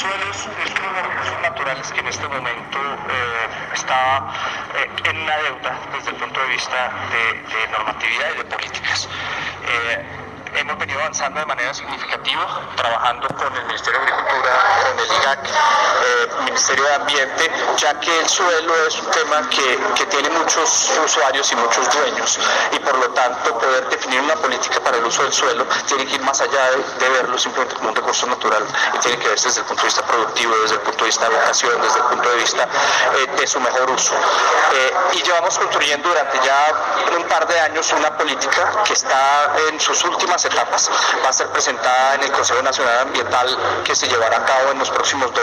suelo es uno de los recursos naturales que en este momento está en una deuda desde el punto de vista de normatividad y de políticas. Hemos venido avanzando de manera significativa, trabajando con el Ministerio de Agricultura, con el IGAC, Ministerio de Ambiente, ya que el suelo es un tema que tiene muchos usuarios y muchos dueños, y por lo tanto poder definir una política para el uso del suelo tiene que ir más allá de verlo simplemente como un recurso natural, y tiene que verse desde el punto de vista productivo, desde el punto de vista de vocación, desde el punto de vista de su mejor uso. Y llevamos construyendo durante ya un par de años una política que está en sus últimas etapas. Va a ser presentada en el Consejo Nacional Ambiental, que se llevará a cabo en los próximos 2